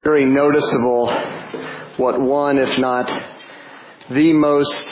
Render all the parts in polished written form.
Very noticeable what one, if not the most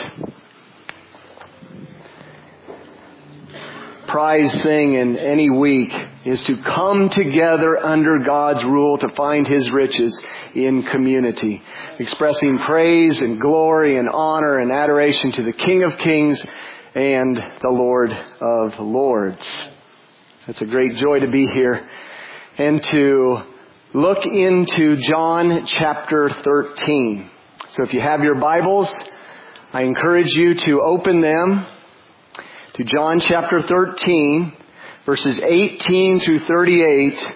prized thing in any week is to come together under God's rule to find His riches in community, expressing praise and glory and honor and adoration to the King of Kings and the Lord of Lords. It's a great joy to be here and to look into John chapter 13. So if you have your Bibles, I encourage you to open them to John chapter 13, verses 18 through 38,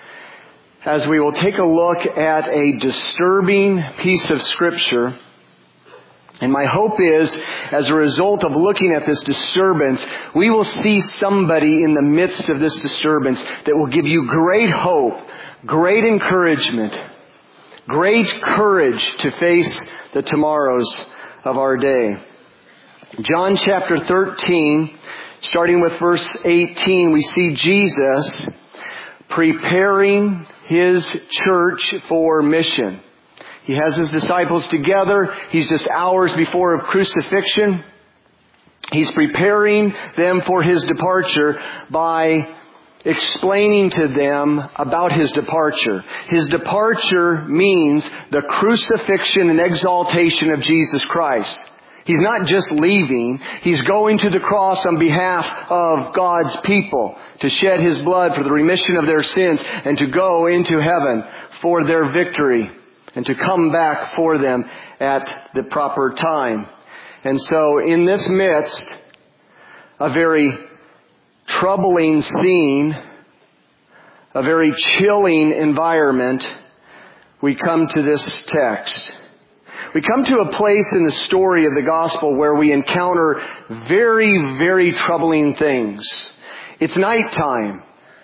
as we will take a look at a disturbing piece of Scripture. And my hope is, as a result of looking at this disturbance, we will see somebody in the midst of this disturbance that will give you great hope, great encouragement, great courage to face the tomorrows of our day. John chapter 13, starting with verse 18, we see Jesus preparing His church for mission. He has His disciples together. He's just hours before crucifixion. He's preparing them for His departure by explaining to them about His departure. His departure means the crucifixion and exaltation of Jesus Christ. He's not just leaving. He's going to the cross on behalf of God's people to shed His blood for the remission of their sins and to go into heaven for their victory and to come back for them at the proper time. And so in this midst, a very troubling scene, a very chilling environment, we come to this text. We come to a place in the story of the gospel where we encounter very, very troubling things. It's nighttime.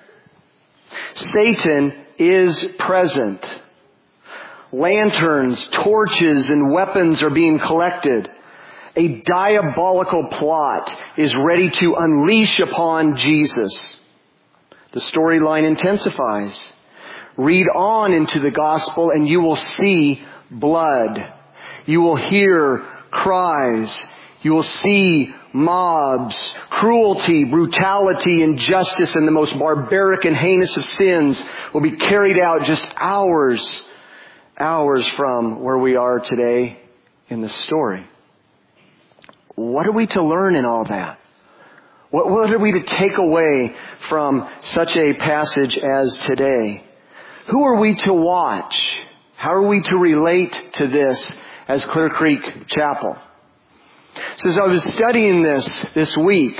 Satan is present. Lanterns, torches, and weapons are being collected. A diabolical plot is ready to unleash upon Jesus. The storyline intensifies. Read on into the gospel and you will see blood. You will hear cries. You will see mobs, cruelty, brutality, injustice, and the most barbaric and heinous of sins will be carried out just hours from where we are today in the story. What are we to learn in all that? What are we to take away from such a passage as today? Who are we to watch? How are we to relate to this as Clear Creek Chapel? So as I was studying this week,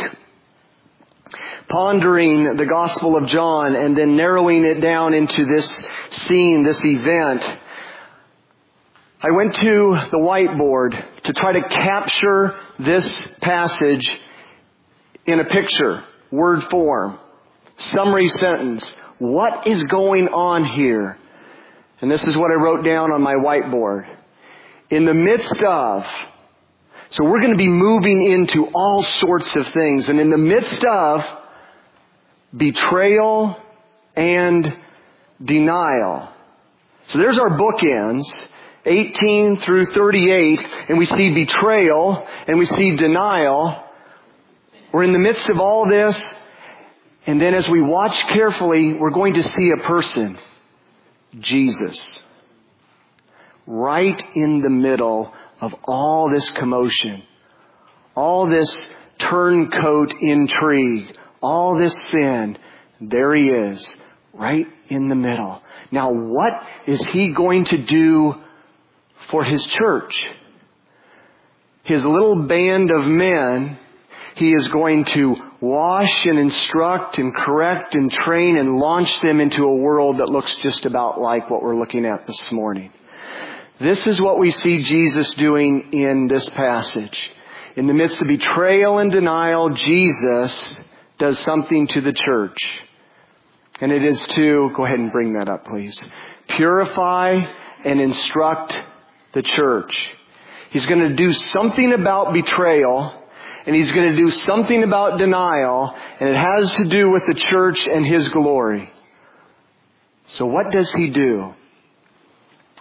pondering the Gospel of John and then narrowing it down into this scene, this event, I went to the whiteboard to try to capture this passage in a picture, word form, summary sentence. What is going on here? And this is what I wrote down on my whiteboard. In the midst of, so we're going to be moving into all sorts of things. And in the midst of betrayal and denial. So there's our bookends, 18 through 38. And we see betrayal and we see denial. We're in the midst of all this. And then as we watch carefully, we're going to see a person, Jesus, right in the middle of all this commotion, all this turncoat intrigue, all this sin. There He is, right in the middle. Now, what is He going to do for His church? His little band of men, He is going to wash and instruct and correct and train and launch them into a world that looks just about like what we're looking at this morning. This is what we see Jesus doing in this passage. In the midst of betrayal and denial, Jesus does something to the church. And it is to, go ahead and bring that up please, purify and instruct the church. He's going to do something about betrayal. And He's going to do something about denial, and it has to do with the church and His glory. So what does He do?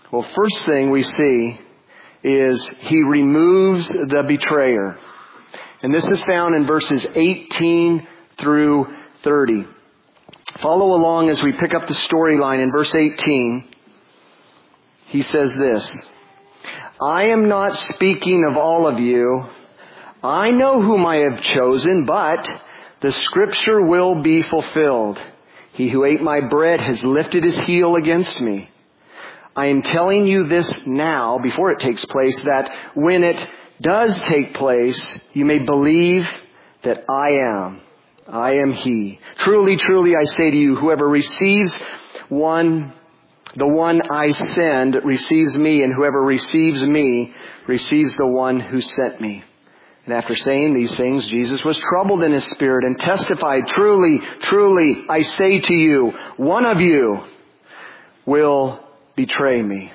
Well, first thing we see is he removes the betrayer. And this is found in verses 18 through 30. Follow along as we pick up the storyline in verse 18. He says this, I am not speaking of all of you. I know whom I have chosen, but the scripture will be fulfilled. He who ate my bread has lifted his heel against me. I am telling you this now, before it takes place, that when it does take place, you may believe that I am he. Truly, truly, I say to you, whoever receives the one I send receives me, and whoever receives me receives the one who sent me. And after saying these things, Jesus was troubled in his spirit and testified, truly, truly, I say to you, one of you will betray me.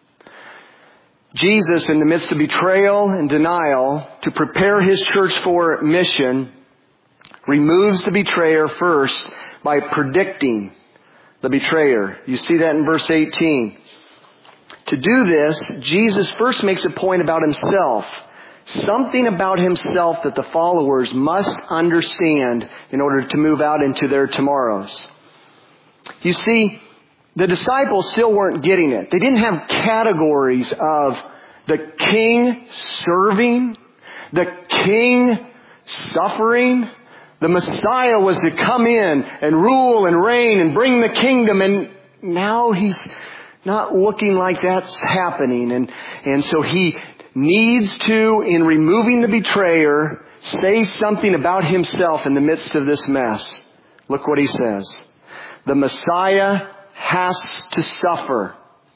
Jesus, in the midst of betrayal and denial, to prepare his church for mission, removes the betrayer first by predicting the betrayer. You see that in verse 18. To do this, Jesus first makes a point about himself. Something about himself that the followers must understand in order to move out into their tomorrows. You see, the disciples still weren't getting it. They didn't have categories of the king serving, the king suffering. The Messiah was to come in and rule and reign and bring the kingdom, and now he's not looking like that's happening. And so he needs to, in removing the betrayer, say something about himself in the midst of this mess. Look what he says. The Messiah has to suffer.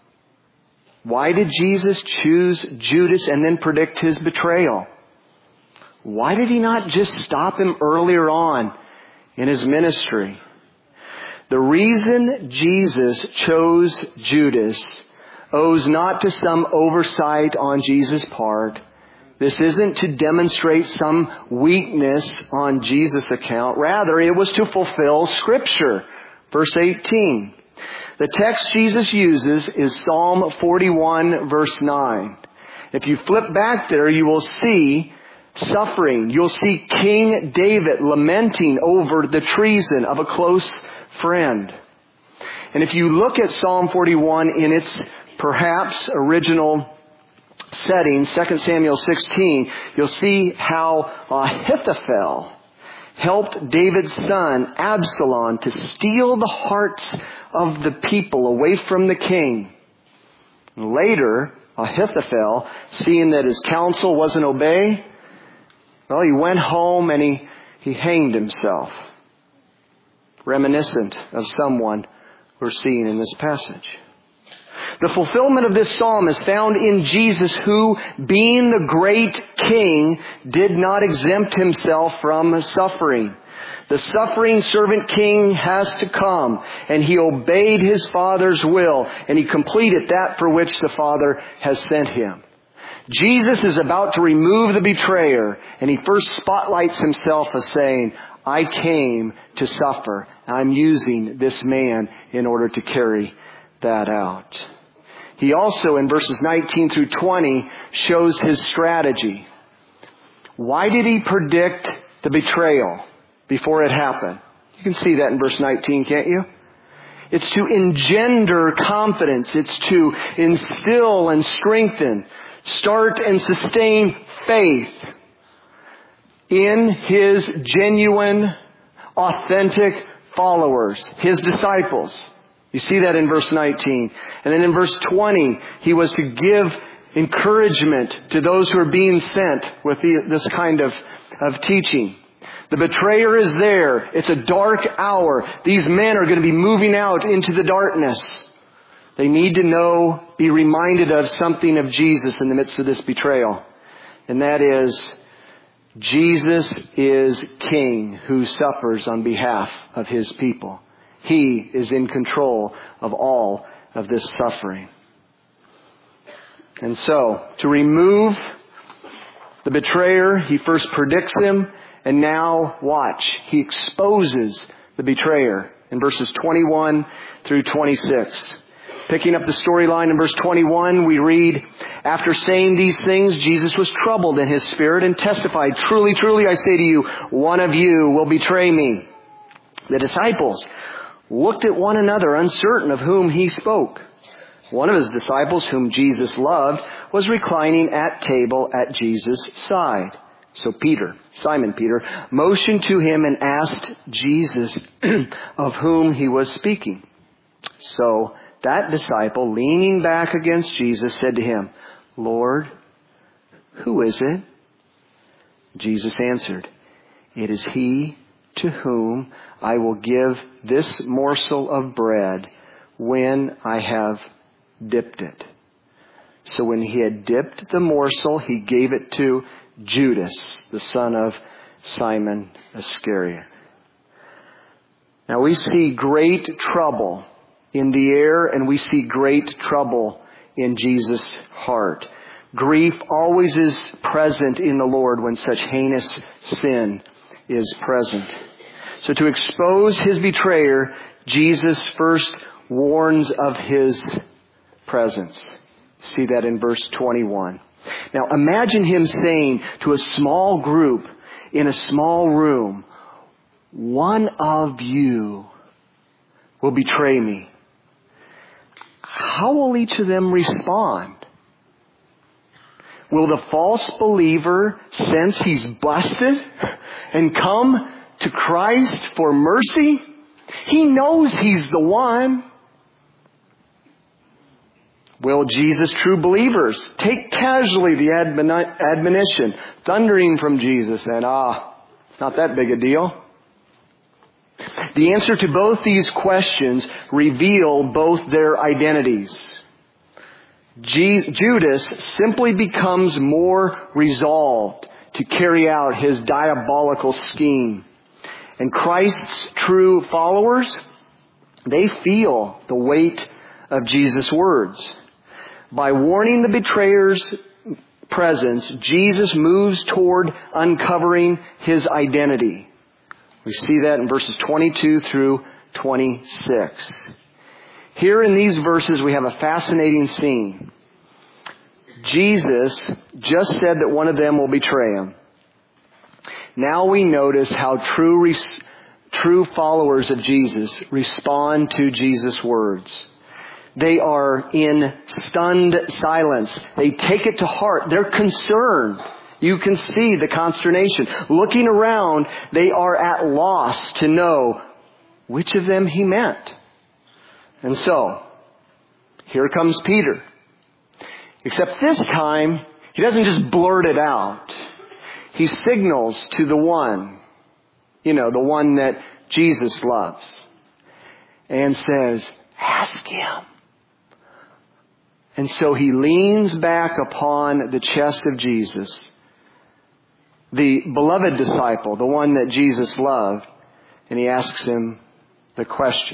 Why did Jesus choose Judas and then predict his betrayal? Why did he not just stop him earlier on in his ministry? The reason Jesus chose Judas owes not to some oversight on Jesus' part. This isn't to demonstrate some weakness on Jesus' account. Rather, it was to fulfill Scripture. Verse 18. The text Jesus uses is Psalm 41, verse 9. If you flip back there, you will see suffering. You'll see King David lamenting over the treason of a close friend. And if you look at Psalm 41 in its perhaps original setting, 2 Samuel 16, you'll see how Ahithophel helped David's son, Absalom, to steal the hearts of the people away from the king. Later, Ahithophel, seeing that his counsel wasn't obeyed, well, he went home and he hanged himself. Reminiscent of someone we're seeing in this passage. The fulfillment of this psalm is found in Jesus, who, being the great king, did not exempt himself from suffering. The suffering servant king has to come, and he obeyed his Father's will, and he completed that for which the Father has sent him. Jesus is about to remove the betrayer, and he first spotlights himself as saying, I came to suffer. I'm using this man in order to carry that out. He also, in verses 19 through 20, shows his strategy. Why did he predict the betrayal before it happened? You can see that in verse 19, can't you? It's to engender confidence. It's to instill and strengthen, start and sustain faith in his genuine, authentic followers, his disciples. You see that in verse 19. And then in verse 20, he was to give encouragement to those who are being sent with this kind of teaching. The betrayer is there. It's a dark hour. These men are going to be moving out into the darkness. They need to know, be reminded of something of Jesus in the midst of this betrayal. And that is, Jesus is King who suffers on behalf of his people. He is in control of all of this suffering. And so, to remove the betrayer, he first predicts him, and now, watch, he exposes the betrayer in verses 21 through 26. Picking up the storyline in verse 21, we read, "After saying these things, Jesus was troubled in his spirit and testified, 'Truly, truly, I say to you, one of you will betray me.' The disciples looked at one another, uncertain of whom he spoke. One of his disciples, whom Jesus loved, was reclining at table at Jesus' side. So Peter, Simon Peter, motioned to him and asked Jesus of whom he was speaking. So that disciple, leaning back against Jesus, said to him, 'Lord, who is it?' Jesus answered, 'It is he to whom I will give this morsel of bread when I have dipped it.' So when he had dipped the morsel, he gave it to Judas, the son of Simon Iscariot." Now we see great trouble in the air, and we see great trouble in Jesus' heart. Grief always is present in the Lord when such heinous sin is present. So to expose his betrayer, Jesus first warns of his presence. See that in verse 21. Now imagine him saying to a small group in a small room, "One of you will betray me." How will each of them respond? Will the false believer sense he's busted and come to Christ for mercy? He knows he's the one. Will Jesus' true believers take casually the admonition thundering from Jesus and, it's not that big a deal? The answer to both these questions reveal both their identities. Judas simply becomes more resolved to carry out his diabolical scheme. And Christ's true followers, they feel the weight of Jesus' words. By warning the betrayer's presence, Jesus moves toward uncovering his identity. We see that in verses 22 through 26. Here in these verses we have a fascinating scene. Jesus just said that one of them will betray him. Now we notice how true followers of Jesus respond to Jesus' words. They are in stunned silence. They take it to heart. They're concerned. You can see the consternation. Looking around, they are at loss to know which of them he meant. And so, here comes Peter. Except this time, he doesn't just blurt it out. He signals to the one, the one that Jesus loves, and says, "Ask him." And so he leans back upon the chest of Jesus, the beloved disciple, the one that Jesus loved, and he asks him the question.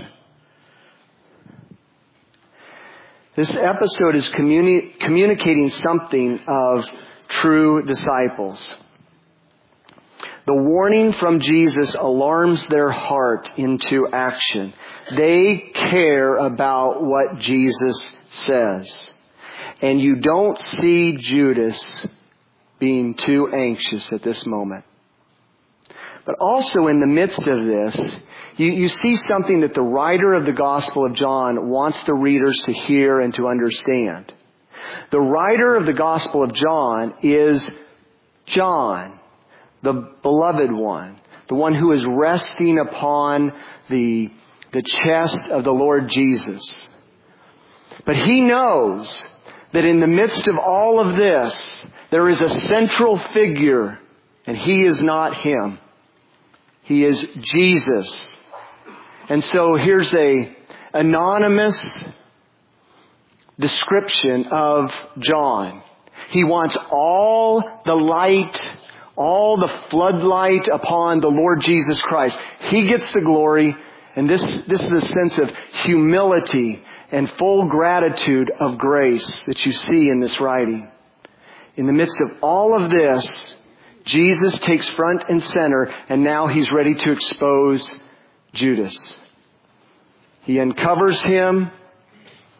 This episode is communicating something of true disciples. The warning from Jesus alarms their heart into action. They care about what Jesus says. And you don't see Judas being too anxious at this moment. But also in the midst of this, you see something that the writer of the Gospel of John wants the readers to hear and to understand. The writer of the Gospel of John is John, the beloved one, the one who is resting upon the chest of the Lord Jesus. But he knows that in the midst of all of this, there is a central figure, and he is not him. He is Jesus. And so here's a anonymous description of John. He wants all the light, all the floodlight upon the Lord Jesus Christ. He gets the glory, and this is a sense of humility and full gratitude of grace that you see in this writing. In the midst of all of this, Jesus takes front and center, and now he's ready to expose Judas. He uncovers him,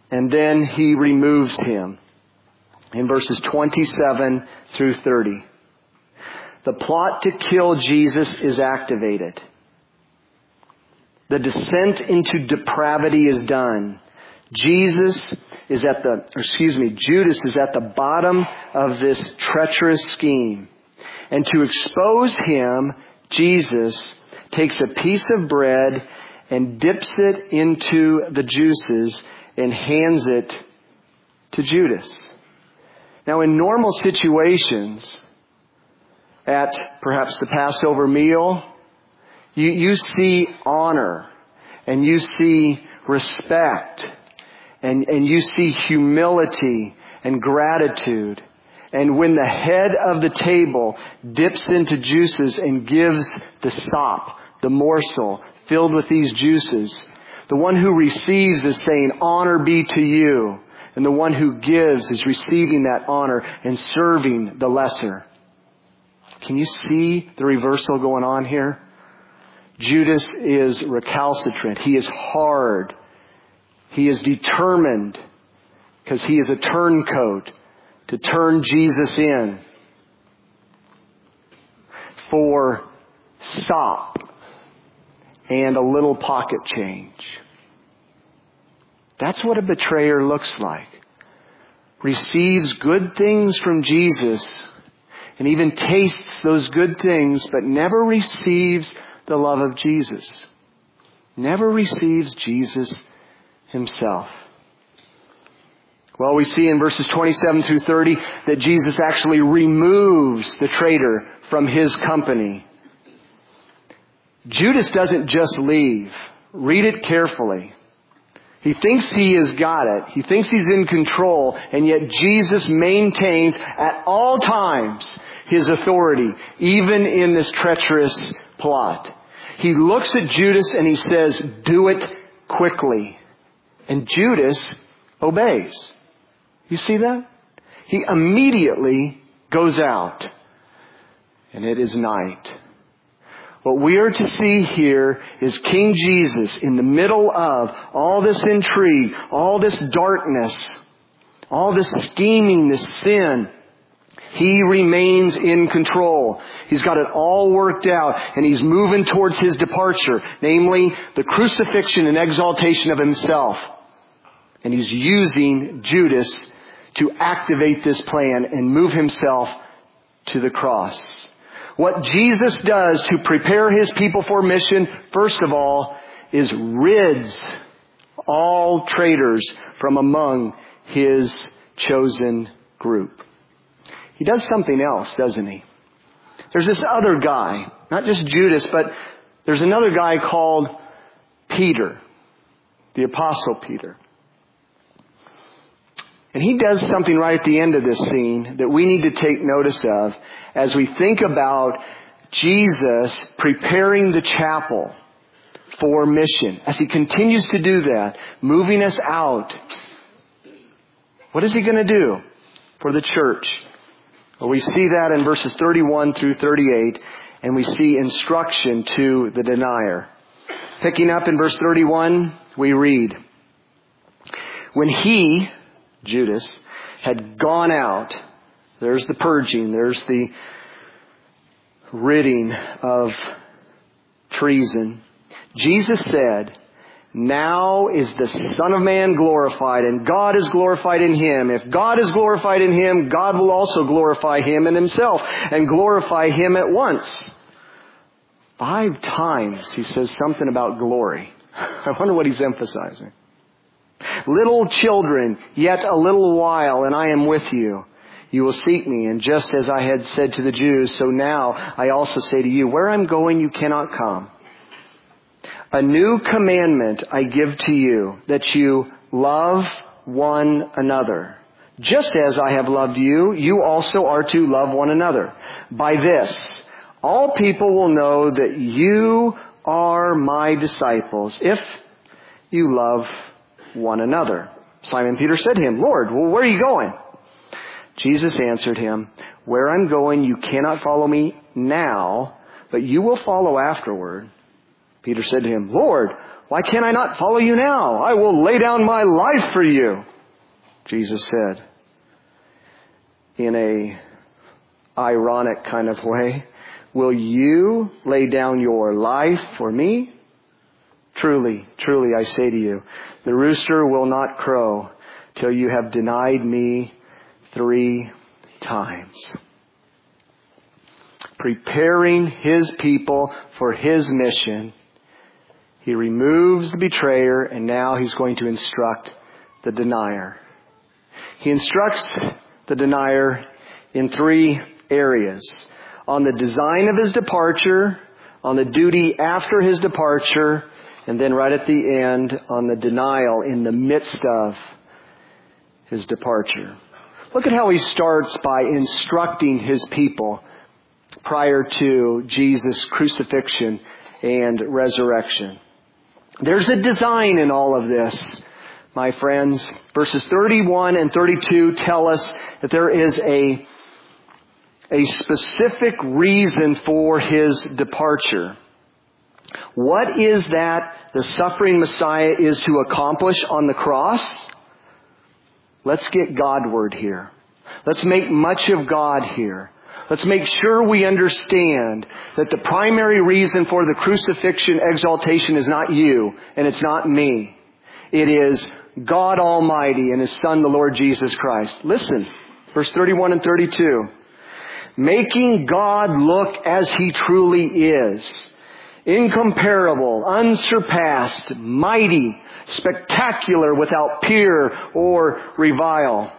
And then he removes him in verses 27 through 30. The plot to kill Jesus is activated. The descent into depravity is done. Judas is at the bottom of this treacherous scheme. And to expose him, Jesus takes a piece of bread and dips it into the juices and hands it to Judas. Now, in normal situations, at perhaps the Passover meal, you see honor and you see respect and you see humility and gratitude. And when the head of the table dips into juices and gives the sop, the morsel filled with these juices, the one who receives is saying, honor be to you. And the one who gives is receiving that honor and serving the lesser. Can you see the reversal going on here? Judas is recalcitrant. He is hard. He is determined because he is a turncoat to turn Jesus in for sop and a little pocket change. That's what a betrayer looks like. Receives good things from Jesus and even tastes those good things, but never receives the love of Jesus. Never receives Jesus himself. Well, we see in verses 27 through 30 that Jesus actually removes the traitor from his company. Judas doesn't just leave. Read it carefully. He thinks he has got it. He thinks he's in control, and yet Jesus maintains at all times his authority, even in this treacherous plot. He looks at Judas and he says, do it quickly. And Judas obeys. You see that? He immediately goes out. And it is night. What we are to see here is King Jesus in the middle of all this intrigue, all this darkness, all this scheming, this sin. He remains in control. He's got it all worked out, and he's moving towards his departure, namely the crucifixion and exaltation of himself. And he's using Judas to activate this plan and move himself to the cross. What Jesus does to prepare his people for mission, first of all, is rids all traitors from among his chosen group. He does something else, doesn't he? There's this other guy, not just Judas, but there's another guy called Peter, the Apostle Peter. And he does something right at the end of this scene that we need to take notice of as we think about Jesus preparing the chapel for mission. As he continues to do that, moving us out, what is he going to do for the church? Well, we see that in verses 31 through 38, and we see instruction to the denier. Picking up in verse 31, we read, when he, Judas, had gone out, there's the purging, there's the ridding of treason. Jesus said, now is the Son of Man glorified, and God is glorified in him. If God is glorified in him, God will also glorify him in himself, and glorify him at once. 5 times he says something about glory. I wonder what he's emphasizing. Little children, yet a little while, and I am with you. You will seek me, and just as I had said to the Jews, so now I also say to you, where I'm going you cannot come. A new commandment I give to you, that you love one another. Just as I have loved you, you also are to love one another. By this, all people will know that you are my disciples, if you love one another. Simon Peter said to him, Lord, well, where are you going? Jesus answered him, where I'm going you cannot follow me now, but you will follow afterward. Peter said to him, Lord, Why can't I not follow you now? I will lay down my life for you, Jesus said in a ironic kind of way. Will you lay down your life for me? Truly, truly, I say to you, the rooster will not crow till you have denied me 3 times. Preparing His people for His mission, He removes the betrayer, and now He's going to instruct the denier. He instructs the denier in 3 areas. On the design of His departure, on the duty after His departure, and then right at the end on the denial in the midst of His departure. Look at how He starts by instructing His people prior to Jesus' crucifixion and resurrection. There's a design in all of this, my friends. Verses 31 and 32 tell us that there is a specific reason for His departure. What is that the suffering Messiah is to accomplish on the cross? Let's get Godward here. Let's make much of God here. Let's make sure we understand that the primary reason for the crucifixion exaltation is not you and it's not me. It is God Almighty and His Son, the Lord Jesus Christ. Listen, verse 31 and 32. Making God look as He truly is. Incomparable, unsurpassed, mighty, spectacular, without peer or rival,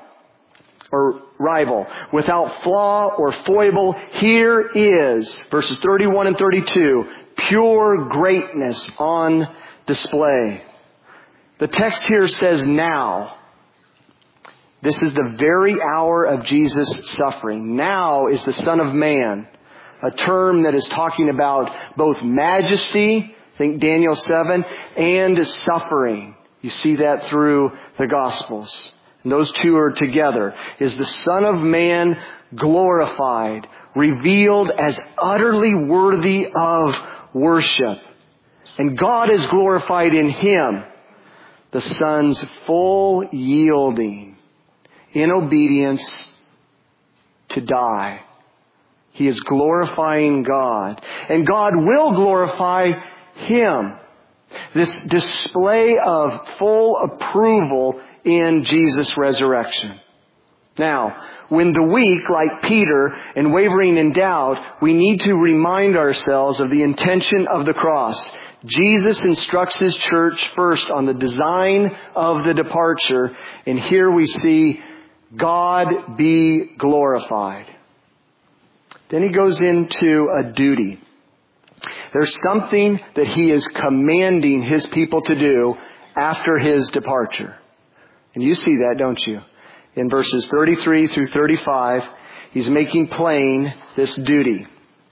without flaw or foible. Here is, verses 31 and 32, pure greatness on display. The text here says now. This is the very hour of Jesus' suffering. Now is the Son of Man, a term that is talking about both majesty, think Daniel 7, and suffering. You see that through the Gospels. And those two are together. Is the Son of Man glorified, revealed as utterly worthy of worship. And God is glorified in Him, the Son's full yielding in obedience to die. He is glorifying God. And God will glorify Him. This display of full approval in Jesus' resurrection. Now, when the weak, like Peter, and wavering in doubt, we need to remind ourselves of the intention of the cross. Jesus instructs His church first on the design of the departure. And here we see God be glorified. Then He goes into a duty. There's something that He is commanding His people to do after His departure. And you see that, don't you? In verses 33 through 35, He's making plain this duty.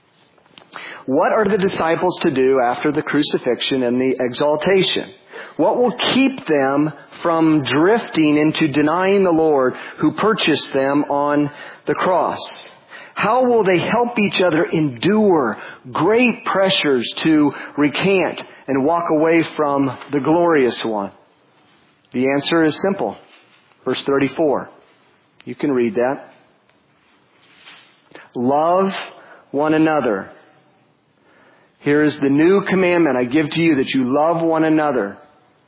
What are the disciples to do after the crucifixion and the exaltation? What will keep them from drifting into denying the Lord who purchased them on the cross? How will they help each other endure great pressures to recant and walk away from the glorious one? The answer is simple. Verse 34. You can read that. Love one another. Here is the new commandment I give to you, that you love one another.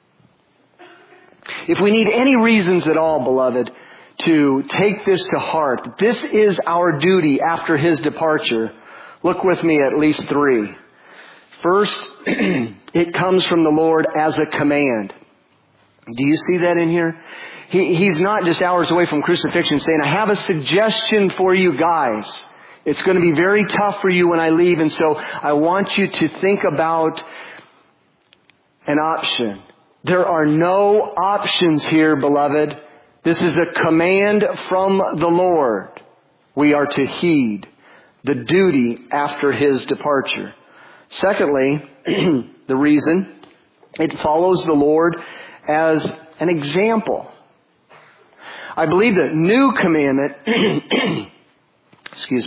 If we need any reasons at all, beloved, to take this to heart, this is our duty after His departure. Look with me at least 3. First, it comes from the Lord as a command. Do you see that in here? He's not just hours away from crucifixion saying, I have a suggestion for you guys. It's going to be very tough for you when I leave, and so I want you to think about an option. There are no options here, beloved. This is a command from the Lord. We are to heed the duty after His departure. Secondly, the reason, it follows the Lord as an example. I believe the new commandment,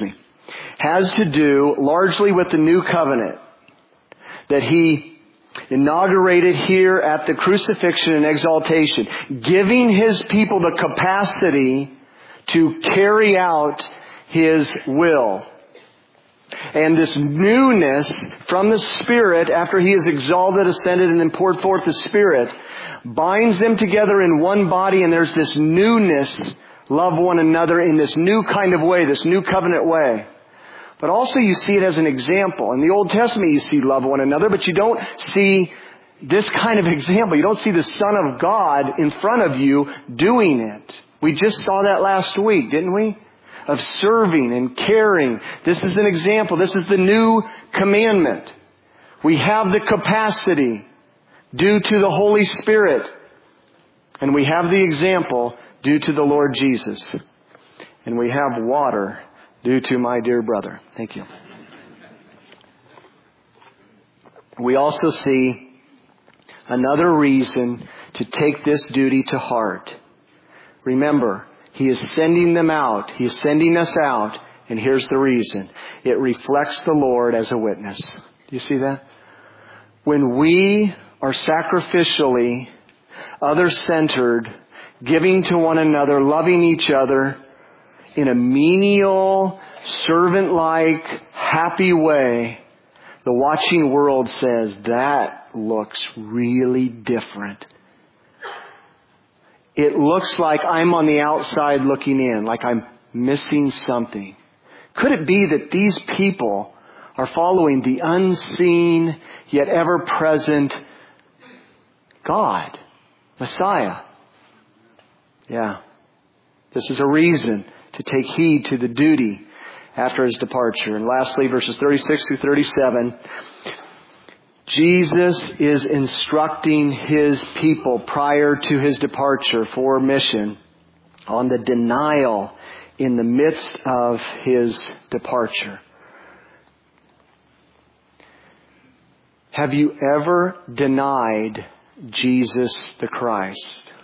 has to do largely with the new covenant. That He inaugurated here at the crucifixion and exaltation, giving His people the capacity to carry out His will. And this newness from the Spirit, after He is exalted, ascended, and then poured forth the Spirit, binds them together in one body, and there's this newness. Love one another in this new kind of way, this new covenant way. But also you see it as an example. In the Old Testament you see love one another, but you don't see this kind of example. You don't see the Son of God in front of you doing it. We just saw that last week, didn't we? Of serving and caring. This is an example. This is the new commandment. We have the capacity due to the Holy Spirit. And we have the example due to the Lord Jesus. And we have water due to my dear brother. Thank you. We also see another reason to take this duty to heart. Remember, He is sending them out. He is sending us out. And here's the reason. It reflects the Lord as a witness. Do you see that? When we are sacrificially, other-centered, giving to one another, loving each other in a menial, servant-like, happy way, the watching world says, that looks really different. It looks like I'm on the outside looking in, like I'm missing something. Could it be that these people are following the unseen, yet ever-present God, Messiah? Yeah. This is a reason to take heed to the duty after His departure. And lastly, verses 36 through 37, Jesus is instructing His people prior to His departure for mission on the denial in the midst of His departure. Have you ever denied Jesus the Christ?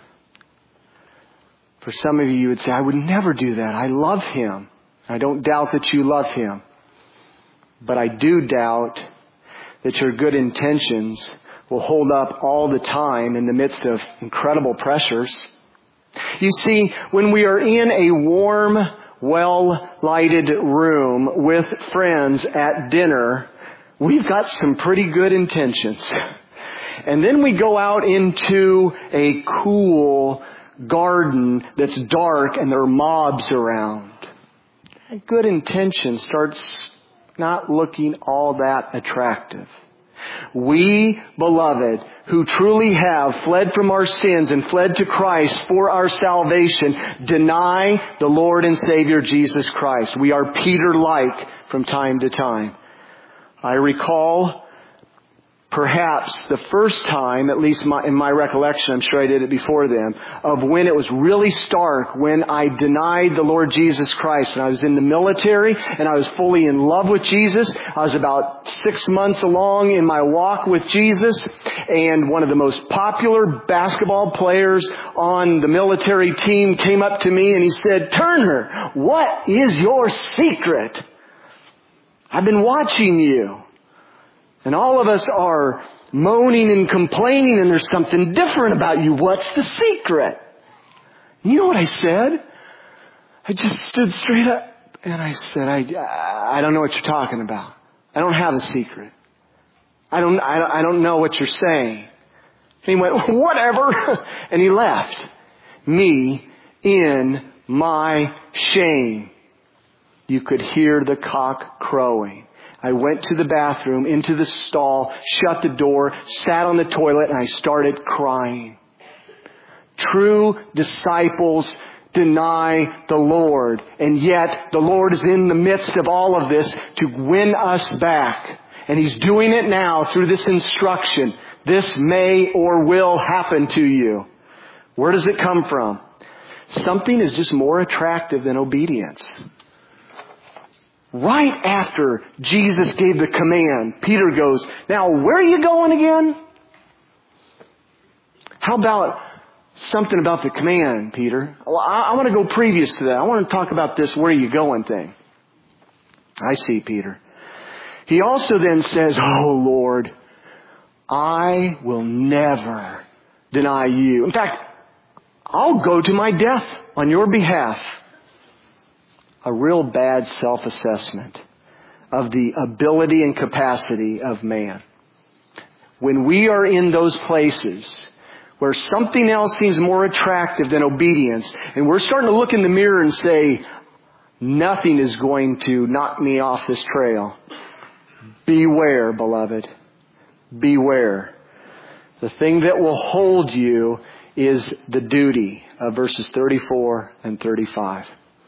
For some of you, you would say, I would never do that. I love Him. I don't doubt that you love Him. But I do doubt that your good intentions will hold up all the time in the midst of incredible pressures. You see, when we are in a warm, well-lighted room with friends at dinner, we've got some pretty good intentions. And then we go out into a cool garden that's dark and there are mobs around. That good intention starts not looking all that attractive. We, beloved, who truly have fled from our sins and fled to Christ for our salvation, deny the Lord and Savior Jesus Christ. We are Peter-like from time to time. I recall perhaps the first time, at least in my recollection, I'm sure I did it before then, of when it was really stark, when I denied the Lord Jesus Christ. And I was in the military, and I was fully in love with Jesus. I was about 6 months along in my walk with Jesus, and one of the most popular basketball players on the military team came up to me and he said, Turner, what is your secret? I've been watching you. And all of us are moaning and complaining, and there's something different about you. What's the secret? You know what I said? I just stood straight up and I said, I don't know what you're talking about. I don't have a secret. I don't know what you're saying. And he went, whatever. And he left me in my shame. You could hear the cock crowing. I went to the bathroom, into the stall, shut the door, sat on the toilet, and I started crying. True disciples deny the Lord, and yet the Lord is in the midst of all of this to win us back. And He's doing it now through this instruction. This may or will happen to you. Where does it come from? Something is just more attractive than obedience. Right after Jesus gave the command, Peter goes, now where are you going again? How about something about the command, Peter? Well, I want to go previous to that. I want to talk about this where are you going thing. I see, Peter. He also then says, oh Lord, I will never deny you. In fact, I'll go to my death on your behalf. A real bad self-assessment of the ability and capacity of man. When we are in those places where something else seems more attractive than obedience, and we're starting to look in the mirror and say, nothing is going to knock me off this trail. Beware, beloved. Beware. The thing that will hold you is the duty of verses 34 and 35.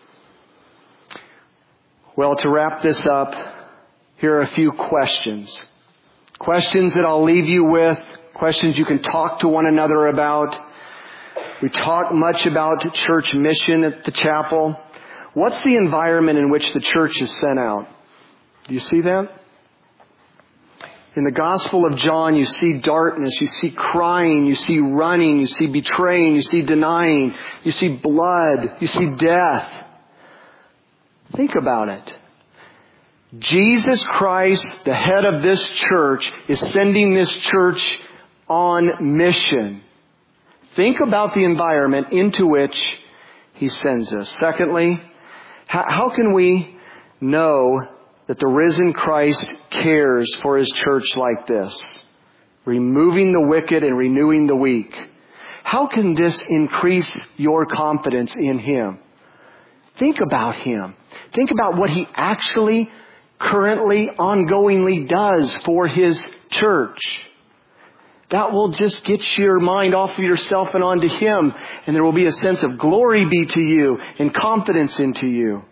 Well, to wrap this up, here are a few questions. Questions that I'll leave you with. Questions you can talk to one another about. We talk much about church mission at the chapel. What's the environment in which the church is sent out? Do you see that? In the Gospel of John, you see darkness, you see crying, you see running, you see betraying, you see denying, you see blood, you see death. Think about it. Jesus Christ, the head of this church, is sending this church on mission. Think about the environment into which He sends us. Secondly, how can we know that the risen Christ cares for His church like this? Removing the wicked and renewing the weak. How can this increase your confidence in Him? Think about Him. Think about what He actually, currently, ongoingly does for His church. That will just get your mind off of yourself and onto Him. And there will be a sense of glory be to you and confidence into you.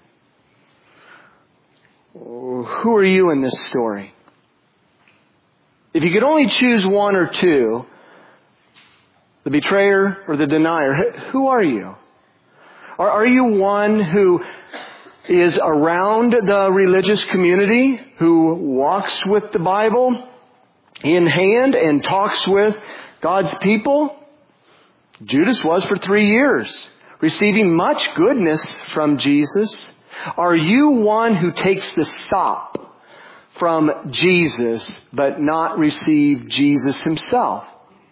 Who are you in this story? If you could only choose one or two, the betrayer or the denier, who are you? Are you one who is around the religious community, who walks with the Bible in hand and talks with God's people? Judas was for 3 years, receiving much goodness from Jesus. Are you one who takes the stop from Jesus but not receive Jesus Himself?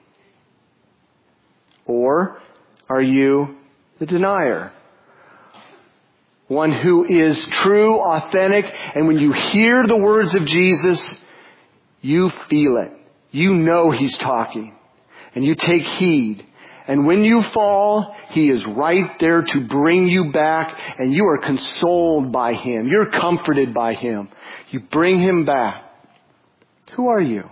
Or are you the denier? One who is true, authentic, and when you hear the words of Jesus, you feel it. You know He's talking. And you take heed. And when you fall, He is right there to bring you back, and you are consoled by Him. You're comforted by Him. You bring Him back. Who are you?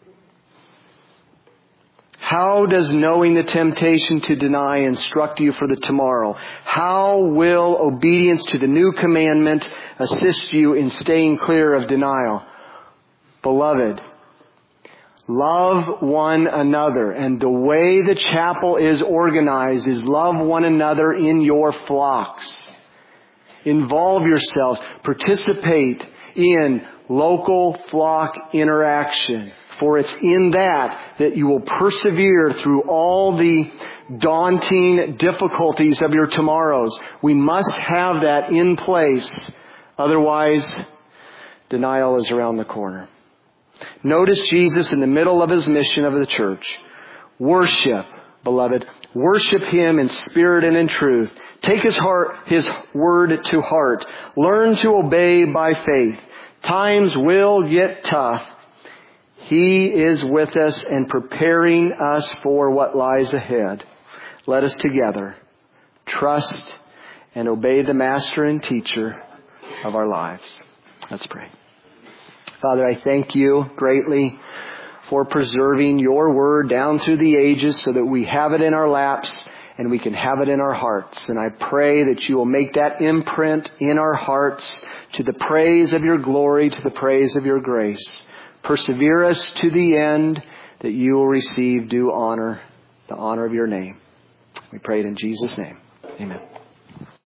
How does knowing the temptation to deny instruct you for the tomorrow? How will obedience to the new commandment assist you in staying clear of denial? Beloved, love one another. And the way the chapel is organized is love one another in your flocks. Involve yourselves. Participate in local flock interaction. For it's in that you will persevere through all the daunting difficulties of your tomorrows. We must have that in place. Otherwise, denial is around the corner. Notice Jesus in the middle of His mission of the church. Worship, beloved. Worship Him in spirit and in truth. Take His word to heart. Learn to obey by faith. Times will get tough. He is with us and preparing us for what lies ahead. Let us together trust and obey the Master and Teacher of our lives. Let's pray. Father, I thank You greatly for preserving Your word down through the ages so that we have it in our laps and we can have it in our hearts. And I pray that You will make that imprint in our hearts to the praise of Your glory, to the praise of Your grace. Persevere us to the end that You will receive due honor, the honor of Your name. We pray it in Jesus' name. Amen.